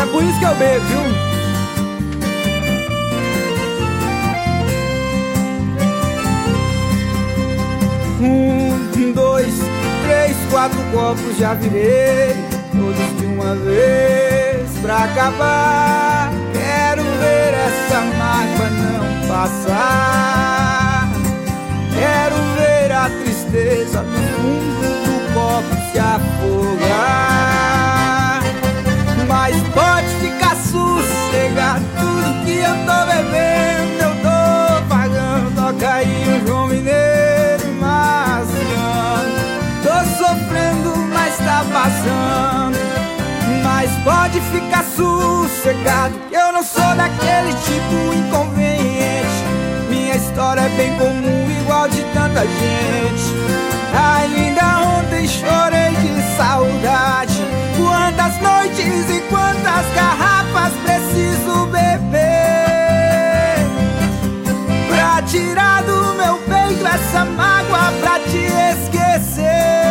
por isso que eu bebo, viu? 1, 2, 3, 4 copos já virei, todos de uma vez pra acabar. Quero ver essa mágoa não passar. Quero ver a tristeza no fundo do copo se afogar. Mas pode ficar sossegado, tudo que eu tô bebendo eu tô pagando. Toca aí o João Mineiro Marciano. Tô sofrendo, mas tá passando. Mas pode ficar sossegado, eu não sou daquele tipo inconveniente. Minha história é bem comum, igual de tanta gente. Ainda ontem chorei de saudade. Quantas noites e quantas garrafas preciso beber pra tirar do meu peito essa mágoa, pra te esquecer.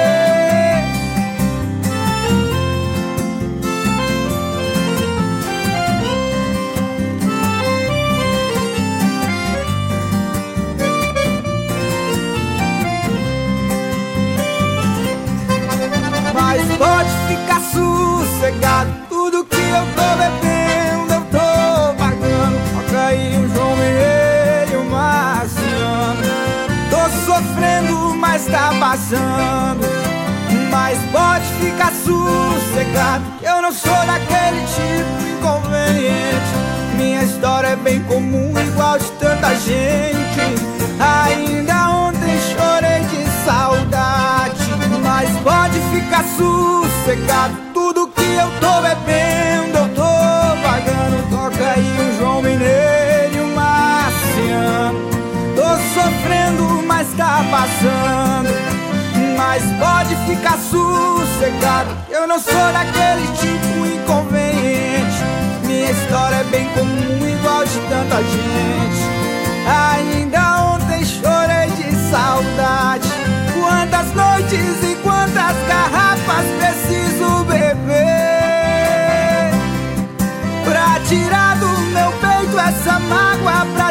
Mas pode ficar sossegado, tudo que eu tô bebendo eu tô pagando. Toca aí o João Mineiro e o Marciano. Tô sofrendo, mas tá passando. Mas pode ficar sossegado, eu não sou daquele tipo inconveniente. Minha história é bem comum, igual de tanta gente. Ainda ontem chorei de saudade. Mas pode ficar sossegado, tudo que eu tô bebendo eu tô pagando. Toca aí o João Mineiro e o Marciano. Tô sofrendo, mas tá passando. Mas pode ficar sossegado, eu não sou daquele tipo inconveniente. Minha história é bem comum, igual de tanta gente. Ainda ontem chorei de saudade. Quantas noites e quantas garrafas preciso beber pra tirar do meu peito essa mágoa, pra